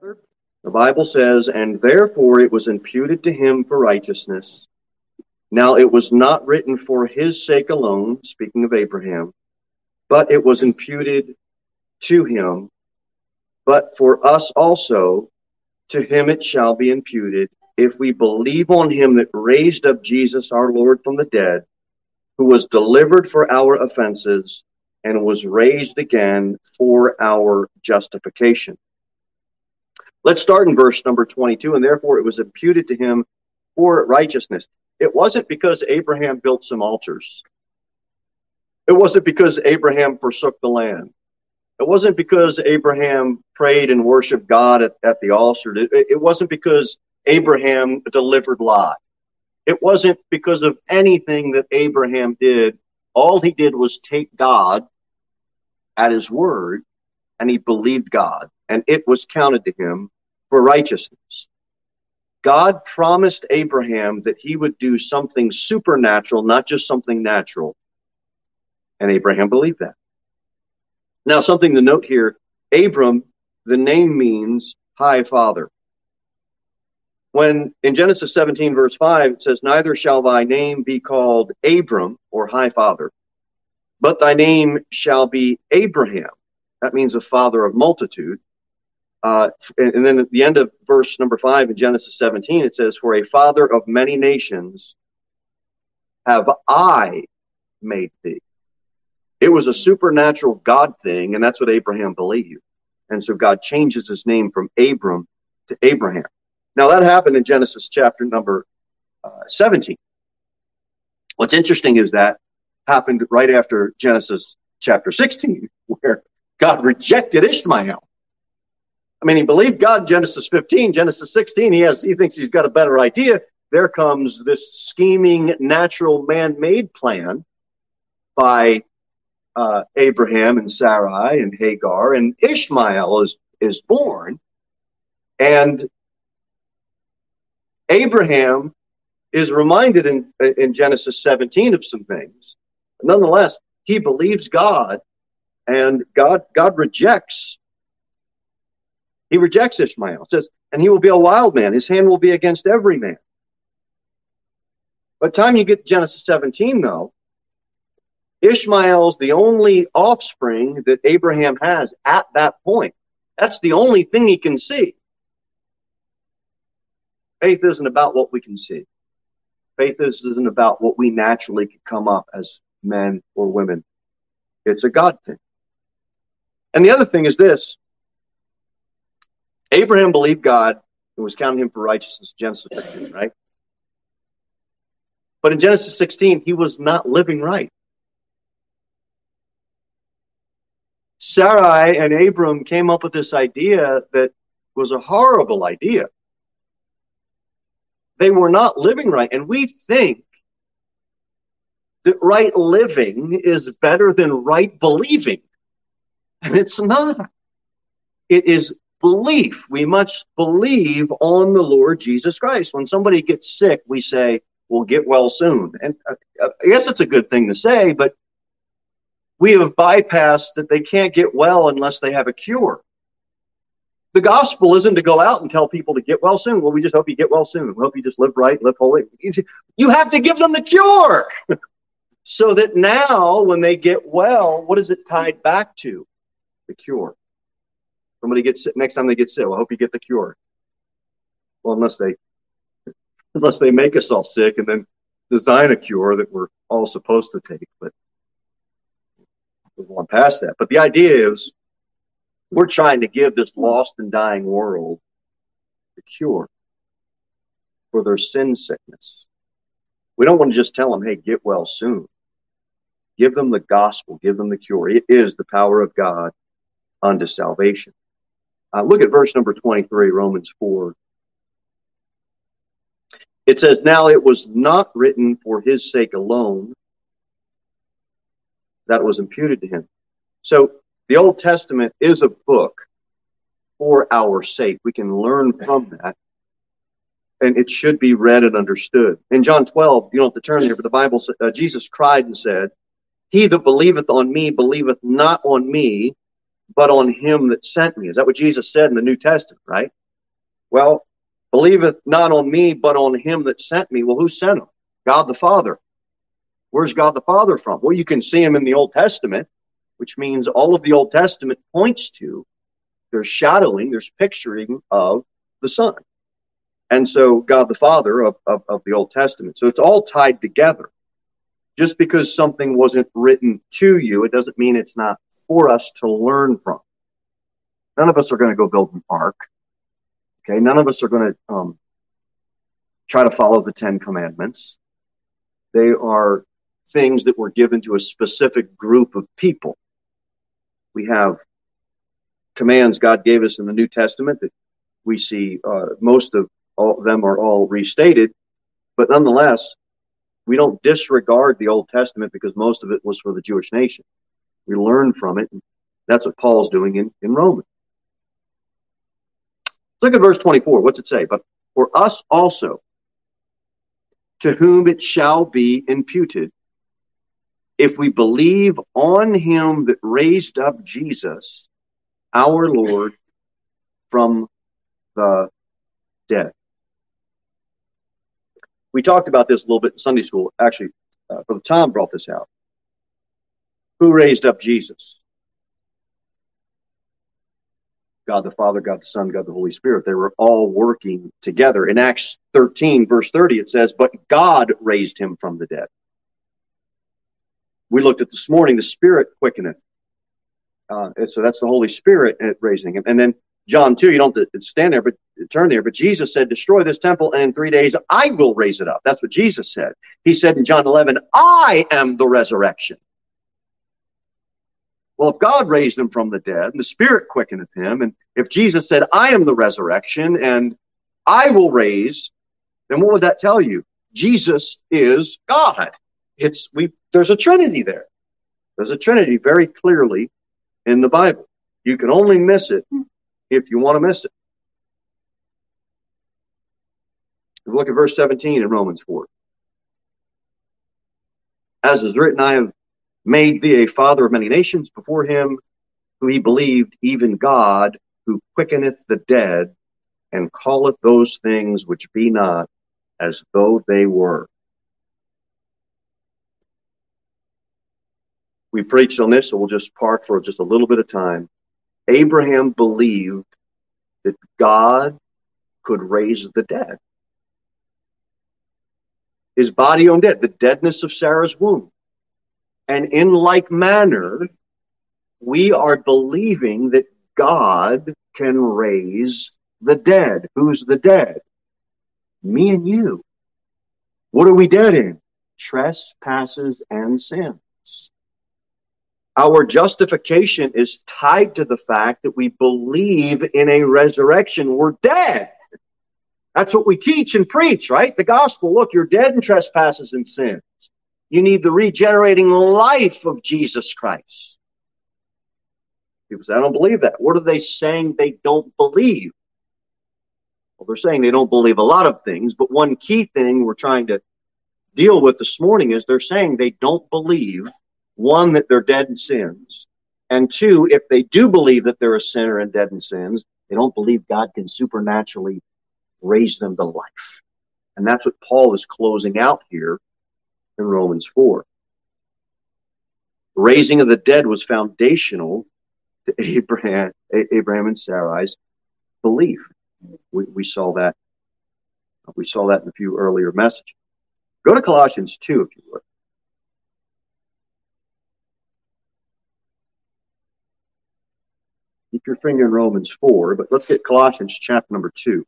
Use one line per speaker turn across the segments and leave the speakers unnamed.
together. The Bible says, and therefore it was imputed to him for righteousness. Now it was not written for his sake alone, speaking of Abraham, but it was imputed to him. But for us also, to him it shall be imputed, if we believe on him that raised up Jesus our Lord from the dead, who was delivered for our offenses and was raised again for our justification. Let's start in verse number 22. And therefore it was imputed to him for righteousness. It wasn't because Abraham built some altars. It wasn't because Abraham forsook the land. It wasn't because Abraham prayed and worshiped God at the altar. It wasn't because Abraham delivered Lot. It wasn't because of anything that Abraham did. All he did was take God at his word, and he believed God, and it was counted to him for righteousness. God promised Abraham that he would do something supernatural, not just something natural. And Abraham believed that. Now, something to note here, Abram, the name means high father. When in Genesis 17, verse 5, it says, neither shall thy name be called Abram, or high father, but thy name shall be Abraham. That means a father of multitude. And then at the end of verse number 5 in Genesis 17, it says, for a father of many nations have I made thee. It was a supernatural God thing, and that's what Abraham believed. And so God changes his name from Abram to Abraham. Now that happened in Genesis chapter number 17. What's interesting is that happened right after Genesis chapter 16, where God rejected Ishmael. I mean, he believed God in Genesis 15, Genesis 16, he thinks he's got a better idea. There comes this scheming, natural, man-made plan by Abraham and Sarai and Hagar, and Ishmael is born. And Abraham is reminded in Genesis 17 of some things. Nonetheless, he believes God, and God rejects. He rejects Ishmael. It says, and he will be a wild man. His hand will be against every man. By the time you get to Genesis 17, though, Ishmael's the only offspring that Abraham has at that point. That's the only thing he can see. Faith isn't about what we can see. Faith isn't about what we naturally could come up as men or women. It's a God thing. And the other thing is this. Abraham believed God and was counting him for righteousness, Genesis 15, right? But in Genesis 16, he was not living right. Sarai and Abram came up with this idea that was a horrible idea. They were not living right. And we think that right living is better than right believing. And it's not. It is belief. We must believe on the Lord Jesus Christ. When somebody gets sick, we say, well, get well soon. And I guess it's a good thing to say, but we have bypassed that they can't get well unless they have a cure. The gospel isn't to go out and tell people to get well soon. Well, we just hope you get well soon. We hope you just live right, live holy. You have to give them the cure. So that now when they get well, what is it tied back to? The cure. Somebody gets sick, next time they get sick, well, I hope you get the cure. Well, unless they make us all sick and then design a cure that we're all supposed to take. But we've gone past that. But the idea is we're trying to give this lost and dying world the cure for their sin sickness. We don't want to just tell them, hey, get well soon. Give them the gospel. Give them the cure. It is the power of God unto salvation. Look at verse number 23, Romans 4. It says, now it was not written for his sake alone that was imputed to him. So the Old Testament is a book for our sake. We can learn from that. And it should be read and understood. In John 12, you don't have to turn there, but the Bible says, Jesus cried and said, he that believeth on me believeth not on me, but on him that sent me. Is that what Jesus said in the New Testament, right? Well, believeth not on me, but on him that sent me. Well, who sent him? God the Father. Where's God the Father from? Well, you can see him in the Old Testament, which means all of the Old Testament points to, there's shadowing, there's picturing of the Son. And so God the Father of the Old Testament. So it's all tied together. Just because something wasn't written to you, it doesn't mean it's not for us to learn from. None of us are going to go build an ark. Okay, none of us are going to try to follow the Ten Commandments. They are things that were given to a specific group of people. We have commands God gave us in the New Testament that we see most of them are all restated, but nonetheless, we don't disregard the Old Testament because most of it was for the Jewish nation. We learn from it, and that's what Paul's doing in Romans. Let's look at verse 24. What's it say? But for us also, to whom it shall be imputed, if we believe on him that raised up Jesus, our Lord, from the dead. We talked about this a little bit in Sunday school. Actually, Brother Tom brought this out. Who raised up Jesus? God the Father, God the Son, God the Holy Spirit. They were all working together. In Acts 13, verse 30, it says, but God raised him from the dead. We looked at this morning, the Spirit quickeneth. So that's the Holy Spirit raising him. And then John 2, you don't have to stand there, but turn there. But Jesus said, destroy this temple, and in 3 days I will raise it up. That's what Jesus said. He said in John 11, I am the resurrection. Well, if God raised him from the dead, and the Spirit quickeneth him, and if Jesus said, I am the resurrection, and I will raise, then what would that tell you? Jesus is God. There's a Trinity there. There's a Trinity very clearly in the Bible. You can only miss it if you want to miss it. Look at verse 17 in Romans 4. As is written, I have made thee a father of many nations before him who he believed, even God, who quickeneth the dead, and calleth those things which be not as though they were. We preached on this, so we'll just park for just a little bit of time. Abraham believed that God could raise the dead. His body owned dead, the deadness of Sarah's womb. And in like manner, we are believing that God can raise the dead. Who's the dead? Me and you. What are we dead in? Trespasses and sins. Our justification is tied to the fact that we believe in a resurrection. We're dead. That's what we teach and preach, right? The gospel. Look, you're dead in trespasses and sins. You need the regenerating life of Jesus Christ. People say, I don't believe that. What are they saying they don't believe? Well, they're saying they don't believe a lot of things, but one key thing we're trying to deal with this morning is they're saying they don't believe, one, that they're dead in sins, and two, if they do believe that they're a sinner and dead in sins, they don't believe God can supernaturally raise them to life. And that's what Paul is closing out here in Romans 4. The raising of the dead was foundational to Abraham and Sarai's belief. We saw that. We saw that in a few earlier messages. Go to Colossians 2, if you would. Keep your finger in Romans 4, but let's get Colossians chapter number 2.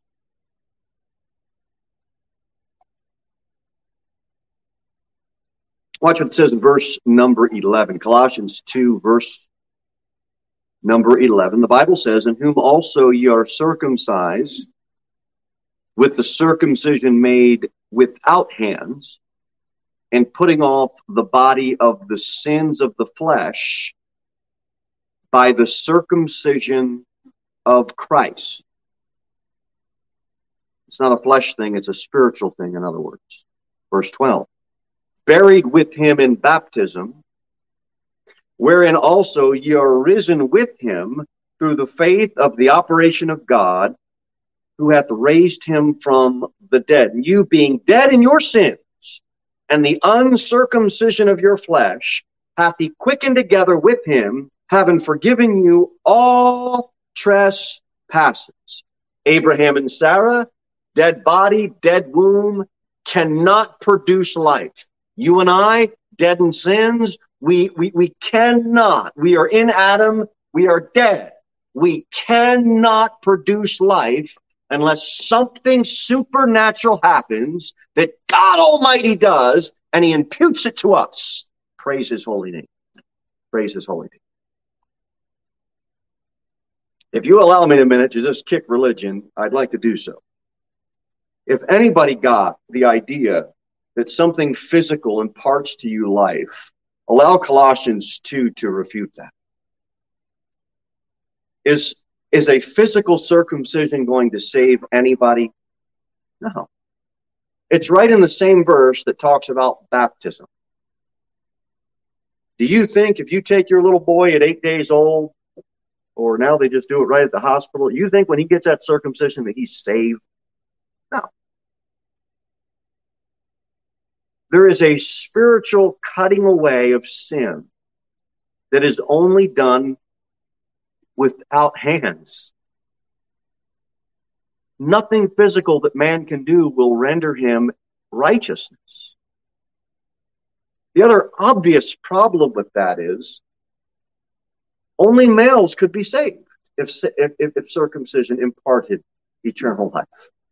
Watch what it says in verse number 11. Colossians 2, verse number 11. The Bible says, in whom also ye are circumcised with the circumcision made without hands, and putting off the body of the sins of the flesh by the circumcision of Christ. It's not a flesh thing, it's a spiritual thing, in other words. Verse 12. Buried with him in baptism, wherein also ye are risen with him through the faith of the operation of God, who hath raised him from the dead. And you being dead in your sins, and the uncircumcision of your flesh, hath he quickened together with him, having forgiven you all trespasses. Abraham and Sarah, dead body, dead womb, cannot produce life. You and I, dead in sins, we cannot. We are in Adam, we are dead. We cannot produce life unless something supernatural happens that God Almighty does, and he imputes it to us. Praise his holy name. Praise his holy name. If you allow me a minute to just kick religion, I'd like to do so. If anybody got the idea that something physical imparts to you life, allow Colossians 2 to refute that. Is a physical circumcision going to save anybody? No. It's right in the same verse that talks about baptism. Do you think if you take your little boy at 8 days old, or now they just do it right at the hospital, you think when he gets that circumcision that he's saved? No. There is a spiritual cutting away of sin that is only done without hands. Nothing physical that man can do will render him righteousness. The other obvious problem with that is only males could be saved if circumcision imparted eternal life.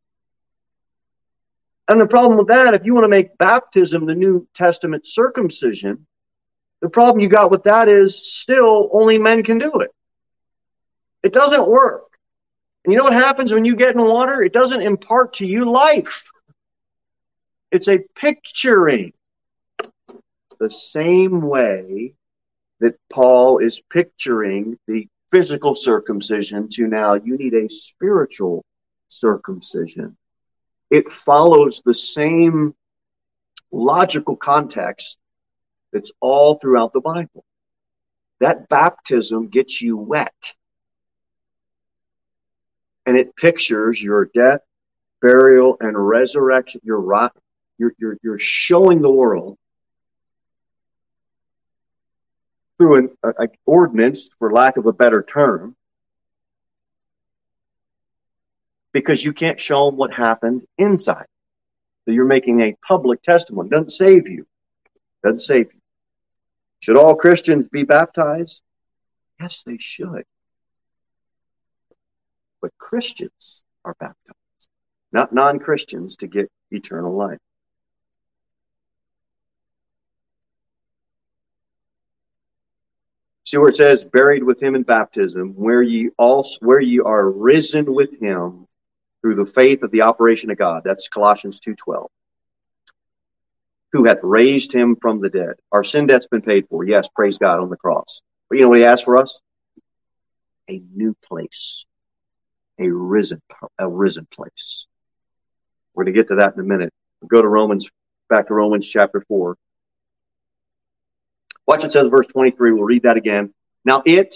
And the problem with that, if you want to make baptism the New Testament circumcision, the problem you got with that is still only men can do it. It doesn't work. And you know what happens when you get in water? It doesn't impart to you life. It's a picturing. The same way that Paul is picturing the physical circumcision to now you need a spiritual circumcision. It follows the same logical context that's all throughout the Bible. That baptism gets you wet. And it pictures your death, burial, and resurrection. You're showing the world through an ordinance, for lack of a better term, because you can't show them what happened inside. So you're making a public testimony. Doesn't save you. Doesn't save you. Should all Christians be baptized? Yes, they should. But Christians are baptized, not non-Christians, to get eternal life. See where it says, buried with him in baptism, where ye are risen with him through the faith of the operation of God. That's Colossians 2:12. Who hath raised him from the dead. Our sin debt's been paid for. Yes, praise God, on the cross. But you know what he asked for us? A new place. A risen place. We're going to get to that in a minute. We'll go to back to Romans chapter 4. Watch what it says, verse 23. We'll read that again. Now it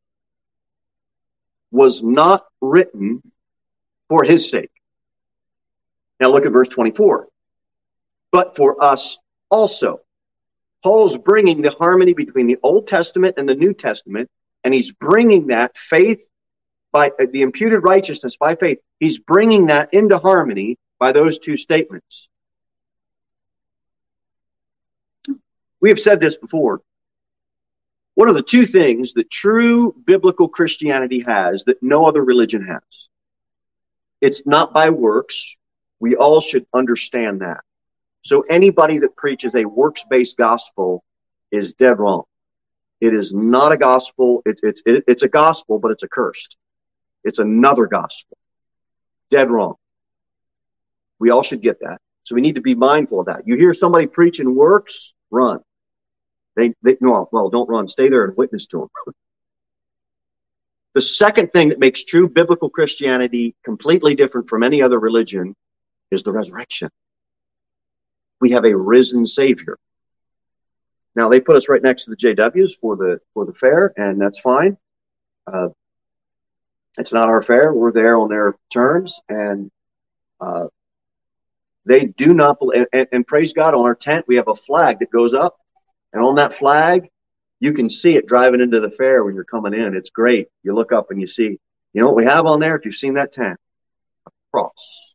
was not written for his sake. Now look at verse 24. But for us also. Paul's bringing the harmony between the Old Testament and the New Testament, and he's bringing that faith by the imputed righteousness by faith. He's bringing that into harmony by those two statements. We have said this before. What are the two things that true biblical Christianity has that no other religion has? It's not by works. We all should understand that. So anybody that preaches a works-based gospel is dead wrong. It is not a gospel. It's a gospel, but it's accursed. It's another gospel. Dead wrong. We all should get that. So we need to be mindful of that. You hear somebody preaching works, run. Don't run. Stay there and witness to them. The second thing that makes true biblical Christianity completely different from any other religion is the resurrection. We have a risen Savior. Now they put us right next to the JWs for the fair, and that's fine. It's not our fair. We're there on their terms, and they do not believe. And praise God, on our tent we have a flag that goes up, and on that flag you can see it driving into the fair when you're coming in. It's great. You look up and you see. You know what we have on there? If you've seen that tent, a cross.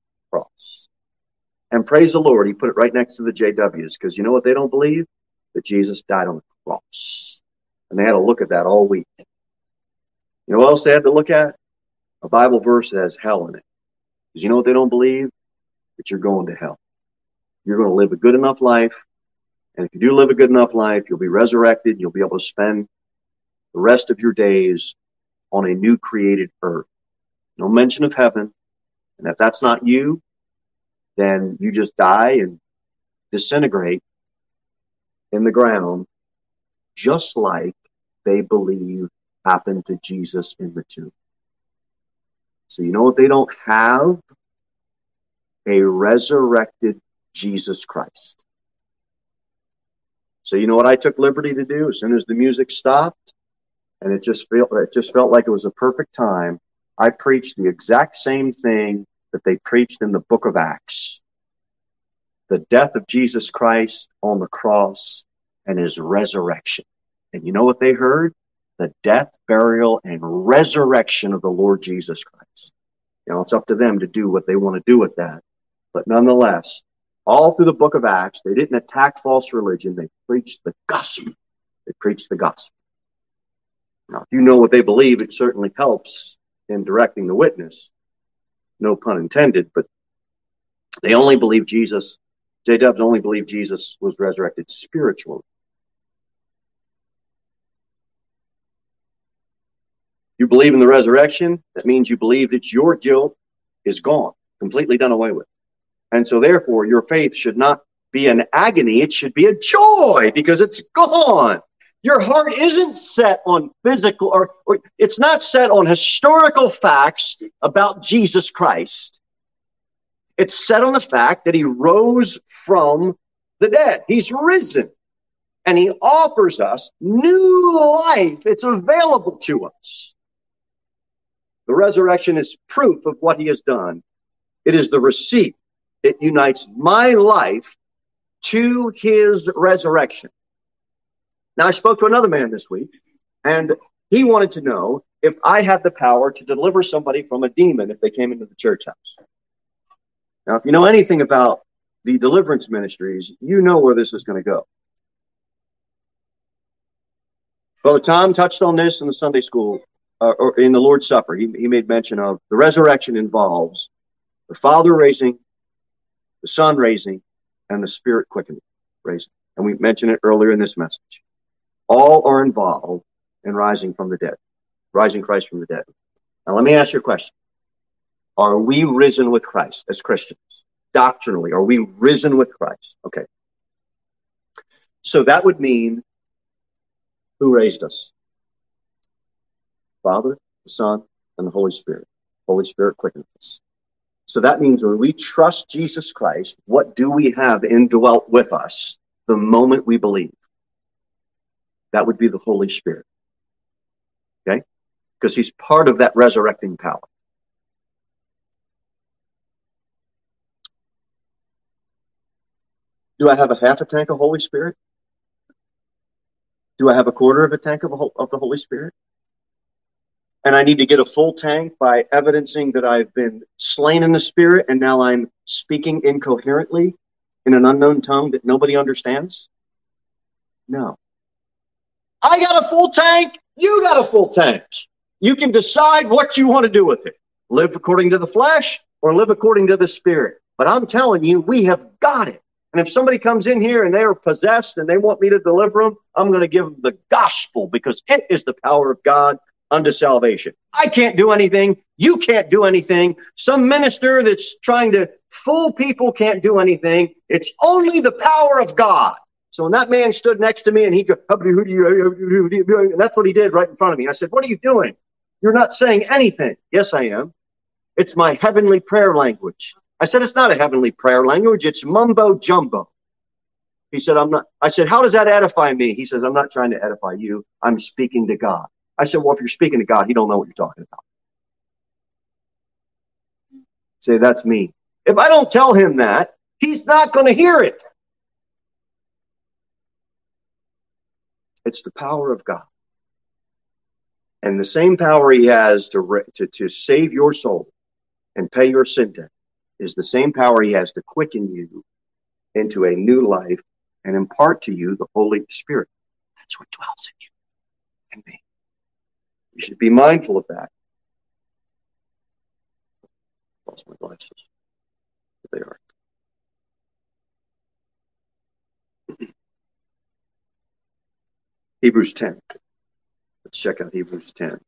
And praise the Lord, he put it right next to the JWs, because you know what they don't believe? That Jesus died on the cross. And they had to look at that all week. You know what else they had to look at? A Bible verse that has hell in it. Because you know what they don't believe? That you're going to hell. You're going to live a good enough life. And if you do live a good enough life, you'll be resurrected. You'll be able to spend the rest of your days on a new created earth. No mention of heaven. And if that's not you, then you just die and disintegrate in the ground, just like they believe happened to Jesus in the tomb. So you know what they don't have? A resurrected Jesus Christ. So you know what I took liberty to do as soon as the music stopped, and it just felt like it was a perfect time. I preached the exact same thing that they preached in the book of Acts. The death of Jesus Christ on the cross and his resurrection. And you know what they heard? The death, burial, and resurrection of the Lord Jesus Christ. You know, it's up to them to do what they want to do with that. But nonetheless, all through the book of Acts, they didn't attack false religion. They preached the gospel. They preached the gospel. Now, if you know what they believe, it certainly helps in directing the witness. No pun intended, but they only believe Jesus. J-Dubs only believe Jesus was resurrected spiritually. You believe in the resurrection, that means you believe that your guilt is gone, completely done away with. And so therefore, your faith should not be an agony, it should be a joy, because it's gone. Your heart isn't set on physical, or it's not set on historical facts about Jesus Christ. It's set on the fact that he rose from the dead. He's risen. And he offers us new life. It's available to us. The resurrection is proof of what he has done. It is the receipt. It unites my life to his resurrection. Now, I spoke to another man this week, and he wanted to know if I had the power to deliver somebody from a demon if they came into the church house. Now, if you know anything about the deliverance ministries, you know where this is going to go. Brother Tom touched on this in the Sunday school, or in the Lord's Supper. He made mention of the resurrection involves the Father raising, the Son raising, and the Spirit quickening, raising. And we mentioned it earlier in this message. All are involved in rising from the dead, rising Christ from the dead. Now, let me ask you a question. Are we risen with Christ as Christians? Doctrinally, are we risen with Christ? Okay. So that would mean, who raised us? Father, the Son, and the Holy Spirit. Holy Spirit quickens us. So that means when we trust Jesus Christ, what do we have indwelt with us the moment we believe? That would be the Holy Spirit. Okay? Because he's part of that resurrecting power. Do I have a half a tank of Holy Spirit? Do I have a quarter of a tank of the Holy Spirit? And I need to get a full tank by evidencing that I've been slain in the Spirit and now I'm speaking incoherently in an unknown tongue that nobody understands? No. I got a full tank. You got a full tank. You can decide what you want to do with it. Live according to the flesh or live according to the Spirit. But I'm telling you, we have got it. And if somebody comes in here and they are possessed and they want me to deliver them, I'm going to give them the gospel, because it is the power of God unto salvation. I can't do anything. You can't do anything. Some minister that's trying to fool people can't do anything. It's only the power of God. So when that man stood next to me and he goes, and that's what he did right in front of me. I said, what are you doing? You're not saying anything. Yes, I am. It's my heavenly prayer language. I said, it's not a heavenly prayer language. It's mumbo jumbo. He said, I'm not. I said, how does that edify me? He says, I'm not trying to edify you. I'm speaking to God. I said, well, if you're speaking to God, he don't know what you're talking about. Say, that's me. If I don't tell him that, he's not going to hear it. It's the power of God. And the same power he has to save your soul and pay your sin debt is the same power he has to quicken you into a new life and impart to you the Holy Spirit. That's what dwells in you and me. You should be mindful of that. Lost my glasses. There they are. Hebrews 10. Let's check out Hebrews 10.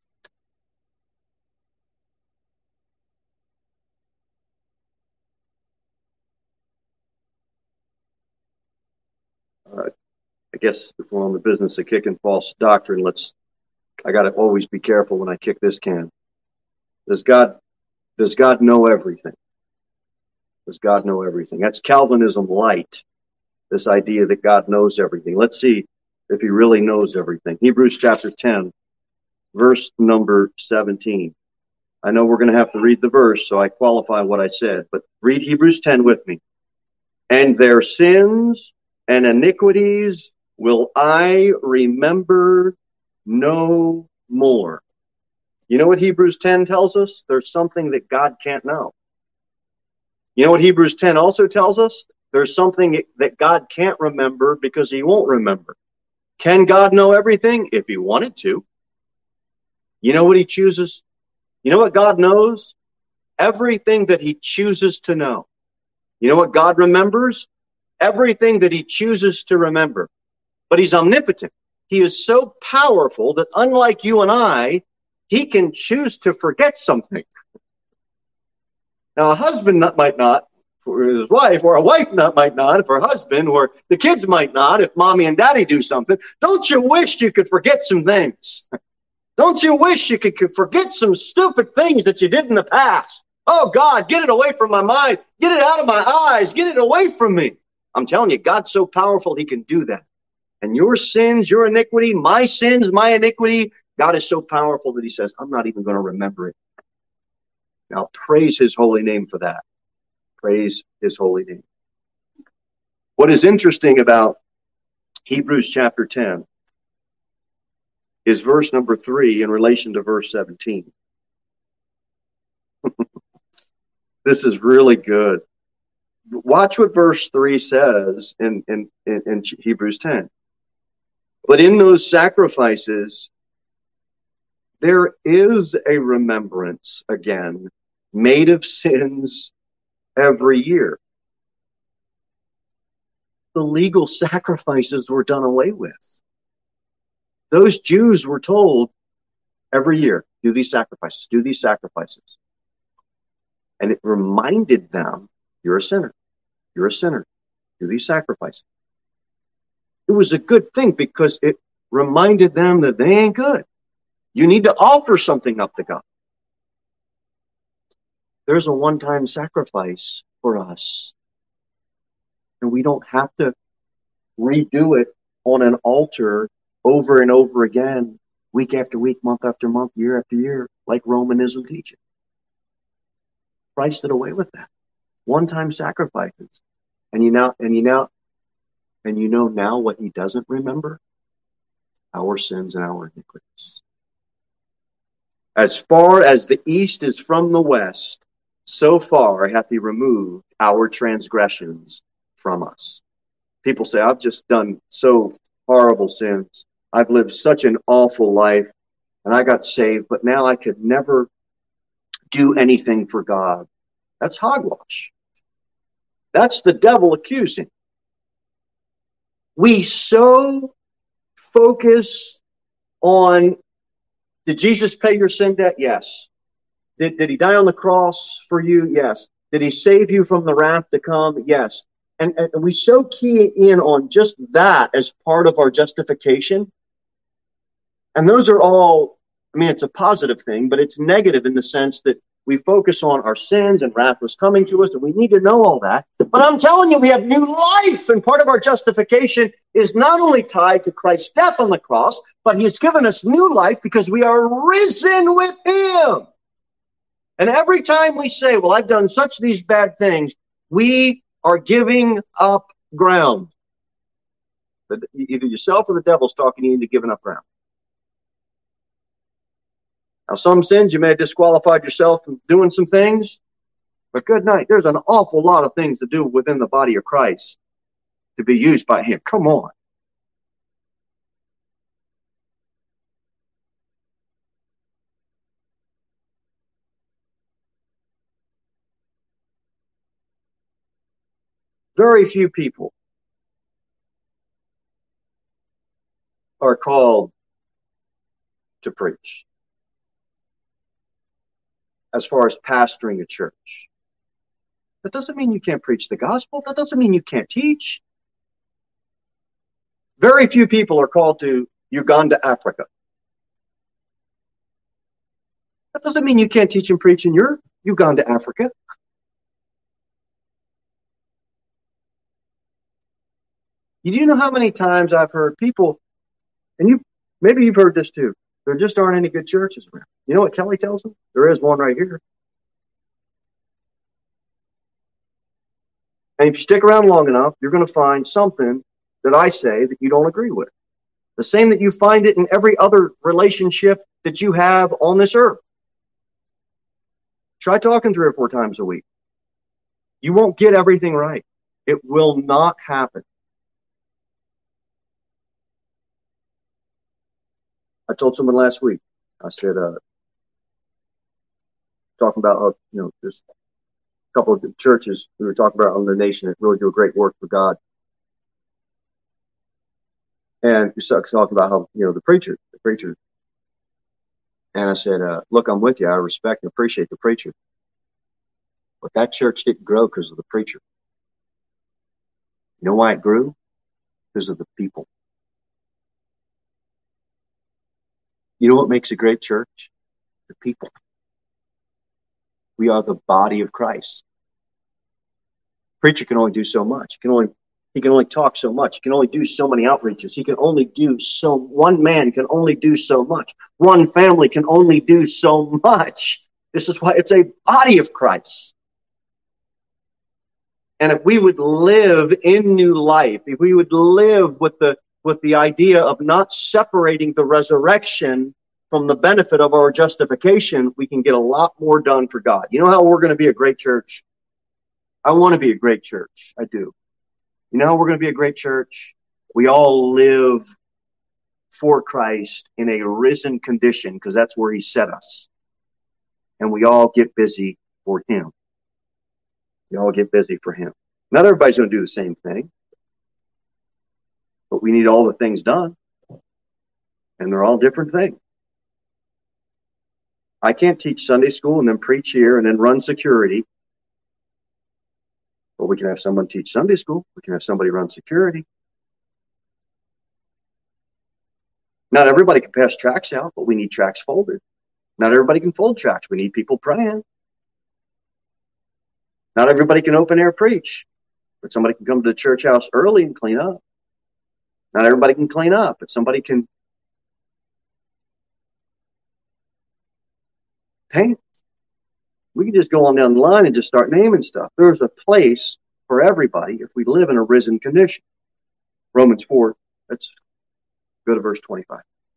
I guess if we're on the business of kicking false doctrine, I got to always be careful when I kick this can. Does God know everything? Does God know everything? That's Calvinism light, this idea that God knows everything. Let's see if he really knows everything. Hebrews chapter 10, verse number 17. I know we're going to have to read the verse, so I qualify what I said, but read Hebrews 10 with me. And their sins and iniquities will I remember no more. You know what Hebrews 10 tells us? There's something that God can't know. You know what Hebrews 10 also tells us? There's something that God can't remember because he won't remember. Can God know everything? If he wanted to. You know what he chooses? You know what God knows? Everything that he chooses to know. You know what God remembers? Everything that he chooses to remember. But he's omnipotent. He is so powerful that unlike you and I, he can choose to forget something. Now, a husband might not for his wife, or a wife might not for her husband, or the kids might not if mommy and daddy do something. Don't you wish you could forget some things? Don't you wish you could forget some stupid things that you did in the past? Oh, God, get it away from my mind. Get it out of my eyes. Get it away from me. I'm telling you, God's so powerful, he can do that. And your sins, your iniquity, my sins, my iniquity, God is so powerful that he says, I'm not even going to remember it. Now, praise his holy name for that. Praise his holy name. What is interesting about Hebrews chapter 10 is verse number 3 in relation to verse 17. This is really good. Watch what verse 3 says in Hebrews 10. But in those sacrifices, there is a remembrance again made of sins every year. The legal sacrifices were done away with. Those Jews were told every year, do these sacrifices, do these sacrifices. And it reminded them, you're a sinner. You're a sinner. Do these sacrifices. It was a good thing because it reminded them that they ain't good. You need to offer something up to God. There's a one-time sacrifice for us. And we don't have to redo it on an altar over and over again, week after week, month after month, year after year, like Romanism teaches. Christ did away with that. One-time sacrifices. And you know now what he doesn't remember? Our sins and our iniquities. As far as the east is from the west, so far hath he removed our transgressions from us. People say, I've just done so horrible sins. I've lived such an awful life, and I got saved, but now I could never do anything for God. That's hogwash. That's the devil accusing. We so focus on, did Jesus pay your sin debt? Yes. Did he die on the cross for you? Yes. Did he save you from the wrath to come? Yes. And we so key in on just that as part of our justification. And those are all, I mean, it's a positive thing, but it's negative in the sense that we focus on our sins and wrath was coming to us, and we need to know all that. But I'm telling you, we have new life, and part of our justification is not only tied to Christ's death on the cross, but He has given us new life because we are risen with Him. And every time we say, well, I've done such these bad things, we are giving up ground. Either yourself or the devil's talking you into giving up ground. Now, some sins you may have disqualified yourself from doing some things, but good night. There's an awful lot of things to do within the body of Christ to be used by Him. Come on. Very few people are called to preach as far as pastoring a church. That doesn't mean you can't preach the gospel. That doesn't mean you can't teach. Very few people are called to Uganda, Africa. That doesn't mean you can't teach and preach in your Uganda, Africa. You do know how many times I've heard people, and maybe you've heard this too, there just aren't any good churches around. You know what Kelly tells them? There is one right here. And if you stick around long enough, you're going to find something that I say that you don't agree with. The same that you find it in every other relationship that you have on this earth. Try talking 3 or 4 times a week. You won't get everything right. It will not happen. I told someone last week, I said, talking about, there's a couple of churches we were talking about on the nation that really do a great work for God. And we started talking about how, the preacher. And I said, look, I'm with you. I respect and appreciate the preacher. But that church didn't grow because of the preacher. You know why it grew? Because of the people. You know what makes a great church? The people. We are the body of Christ. Preacher can only do so much. He can only talk so much. He can only do so many outreaches. One man can only do so much. One family can only do so much. This is why it's a body of Christ. And if we would live in new life, if we would live with the idea of not separating the resurrection from the benefit of our justification, we can get a lot more done for God. You know how we're going to be a great church? I want to be a great church. I do. You know how we're going to be a great church? We all live for Christ in a risen condition because that's where He set us. And we all get busy for Him. We all get busy for Him. Not everybody's going to do the same thing. But we need all the things done. And they're all different things. I can't teach Sunday school and then preach here and then run security. But we can have someone teach Sunday school. We can have somebody run security. Not everybody can pass tracts out, but we need tracts folded. Not everybody can fold tracts. We need people praying. Not everybody can open air preach, but somebody can come to the church house early and clean up. Not everybody can clean up, but somebody can paint. We can just go on down the line and just start naming stuff. There's a place for everybody if we live in a risen condition. Romans 4, let's go to verse 25.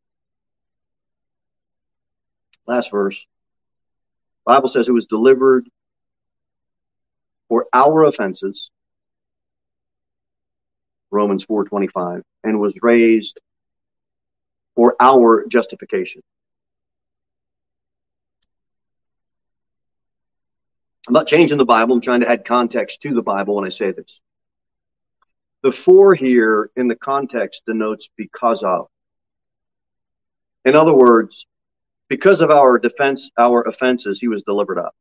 Last verse. The Bible says it was delivered for our offenses, Romans 4:25, and was raised for our justification. I'm not changing the Bible. I'm trying to add context to the Bible when I say this. The for here in the context denotes because of. In other words, because of our offenses, He was delivered up.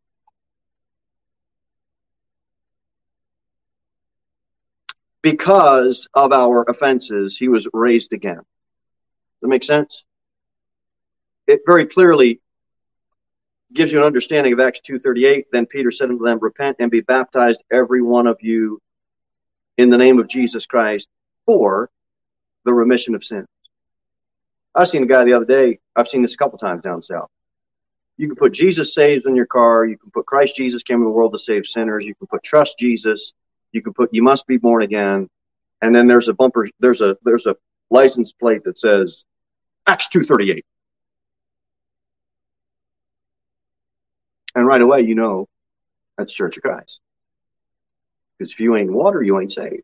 Because of our offenses, He was raised again. Does that make sense? It very clearly gives you an understanding of Acts 2:38. Then Peter said unto them, repent and be baptized, every one of you, in the name of Jesus Christ, for the remission of sins. I seen a guy the other day. I've seen this a couple times down south. You can put Jesus saves in your car. You can put Christ Jesus came to the world to save sinners. You can put trust Jesus. You can put you must be born again. And then there's a bumper. There's a license plate that says Acts 2:38. And right away, you know that's Church of Christ. Because if you ain't water, you ain't saved.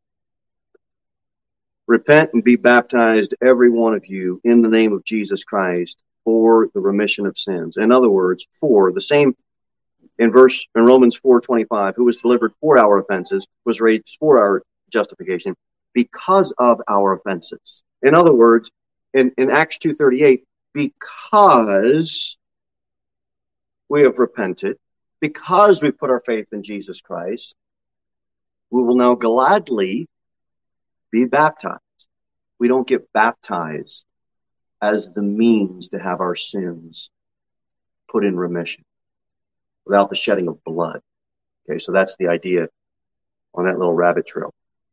Repent and be baptized, every one of you, in the name of Jesus Christ, for the remission of sins. In other words, for the same in Romans 4:25, who was delivered for our offenses, was raised for our justification, because of our offenses. In other words, in Acts 2:38, because we have repented, because we put our faith in Jesus Christ, we will now gladly be baptized. We don't get baptized as the means to have our sins put in remission without the shedding of blood. Okay, so that's the idea on that little rabbit trail.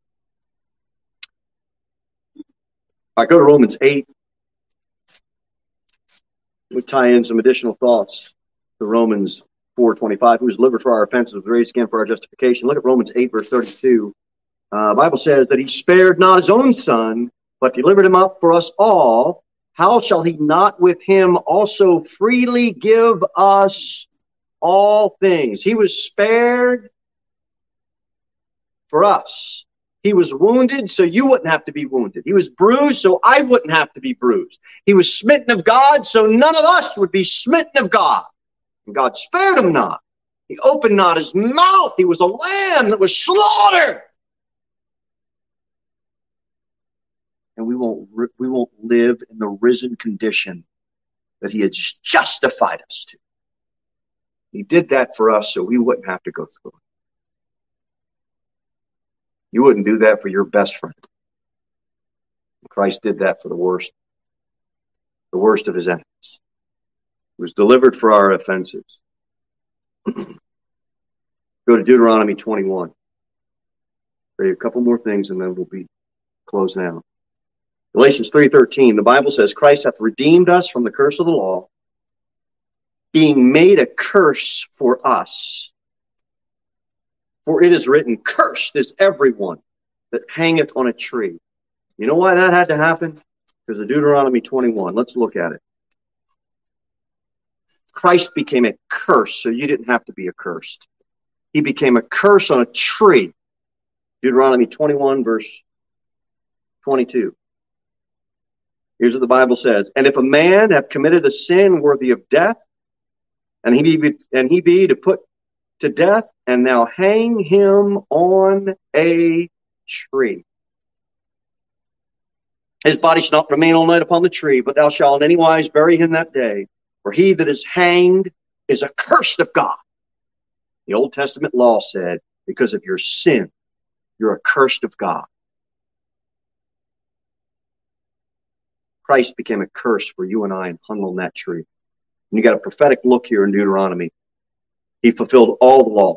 I go to Romans 8. We tie in some additional thoughts to Romans 4:25, who was delivered for our offenses, was raised again for our justification. Look at Romans 8, verse 32. The Bible says that he spared not his own son, but delivered him up for us all. How shall he not with him also freely give us all things? He was spared for us. He was wounded so you wouldn't have to be wounded. He was bruised so I wouldn't have to be bruised. He was smitten of God so none of us would be smitten of God. And God spared him not. He opened not his mouth. He was a lamb that was slaughtered. And we won't live in the risen condition that he has justified us to. He did that for us so we wouldn't have to go through it. You wouldn't do that for your best friend. Christ did that for the worst of his enemies. He was delivered for our offenses. Go to Deuteronomy 21. Read a couple more things and then we'll be closed now. Galatians 3:13, the Bible says, Christ hath redeemed us from the curse of the law, being made a curse for us. For it is written, cursed is everyone that hangeth on a tree. You know why that had to happen? Because of Deuteronomy 21. Let's look at it. Christ became a curse, so you didn't have to be accursed. He became a curse on a tree. Deuteronomy 21, verse 22. Here's what the Bible says. And if a man have committed a sin worthy of death, and he be to put to death, and thou hang him on a tree. His body shall not remain all night upon the tree, but thou shalt in any wise bury him that day. For he that is hanged is accursed of God. The Old Testament law said, because of your sin, you're accursed of God. Christ became a curse for you and I and hung on that tree. And you got a prophetic look here in Deuteronomy. He fulfilled all the law.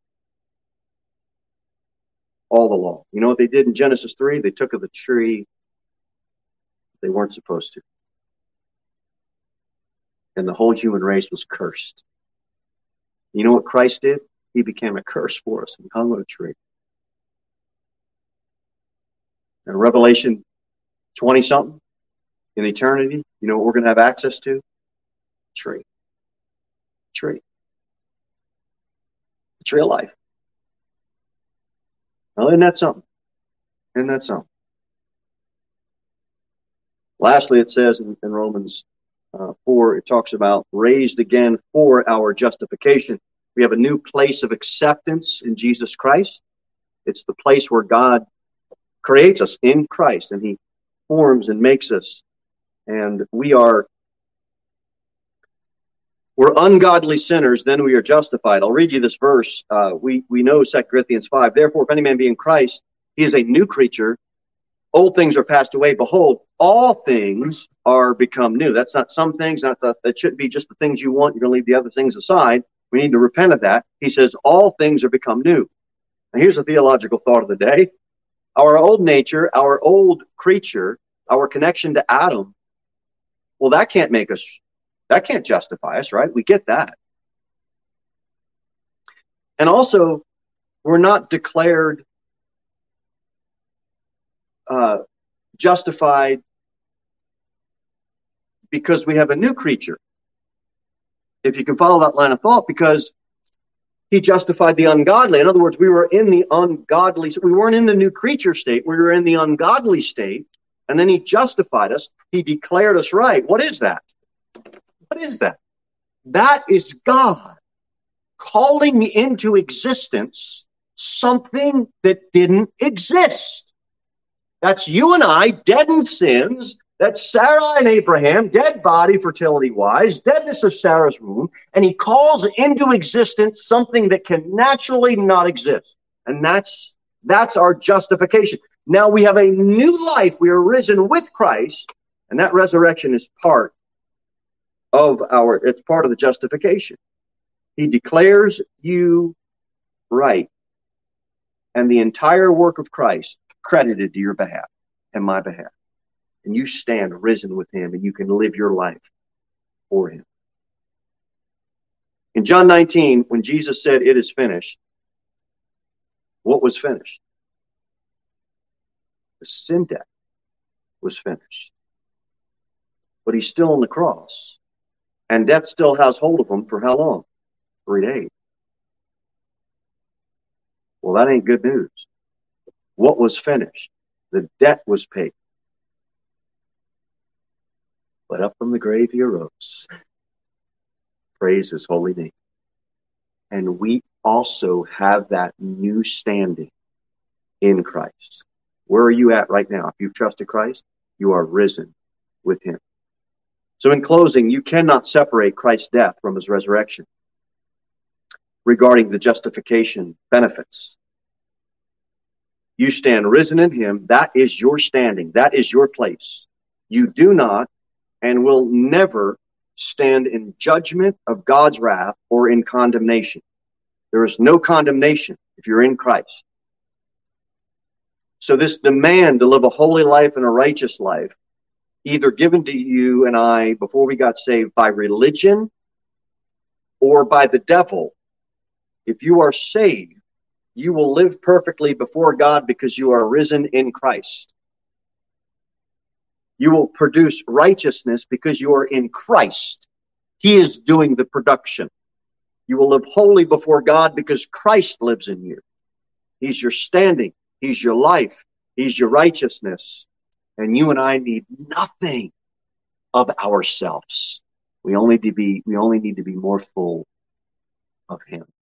All the law. You know what they did in Genesis 3? They took of the tree they weren't supposed to. And the whole human race was cursed. You know what Christ did? He became a curse for us and hung on a tree. And Revelation 20-something, in eternity, you know what we're going to have access to? Tree. Tree. The tree of life. Well, isn't that something? Isn't that something? Lastly, it says in Romans 4, it talks about raised again for our justification. We have a new place of acceptance in Jesus Christ. It's the place where God creates us in Christ, and he forms and makes us. And we're ungodly sinners, then we are justified. I'll read you this verse. We know 2 Corinthians 5. Therefore, if any man be in Christ, he is a new creature. old things are passed away. Behold, all things are become new. That's not some things. That shouldn't be just the things you want. You're going to leave the other things aside. We need to repent of that. He says, all things are become new. Now, here's a theological thought of the day. Our old nature, our old creature, our connection to Adam, well, that can't justify us, right? We get that. And also, we're not declared justified because we have a new creature. If you can follow that line of thought, because he justified the ungodly. In other words, we were in the ungodly. We weren't in the new creature state. We were in the ungodly state. And then he justified us. He declared us right. What is that? What is that? That is God calling into existence something that didn't exist. That's you and I, dead in sins. That's Sarah and Abraham, dead body fertility-wise, deadness of Sarah's womb, and he calls into existence something that can naturally not exist. And that's our justification. Now we have a new life. We are risen with Christ, and that resurrection is part of the justification. He declares you right, and the entire work of Christ credited to your behalf and my behalf. And you stand risen with him, and you can live your life for him. In John 19, when Jesus said, "It is finished," what was finished? The sin debt was finished. But he's still on the cross. And death still has hold of him for how long? 3 days. Well, that ain't good news. What was finished? The debt was paid. But up from the grave he arose. Praise his holy name. And we also have that new standing in Christ. Where are you at right now? If you've trusted Christ, you are risen with him. So in closing, you cannot separate Christ's death from his resurrection regarding the justification benefits. You stand risen in him. That is your standing. That is your place. You do not and will never stand in judgment of God's wrath or in condemnation. There is no condemnation if you're in Christ. So this demand to live a holy life and a righteous life, either given to you and I before we got saved by religion or by the devil, if you are saved, you will live perfectly before God because you are risen in Christ. You will produce righteousness because you are in Christ. He is doing the production. You will live holy before God because Christ lives in you. He's your standing. He's your life. He's your righteousness. And you and I need nothing of ourselves. We only need to be more full of him.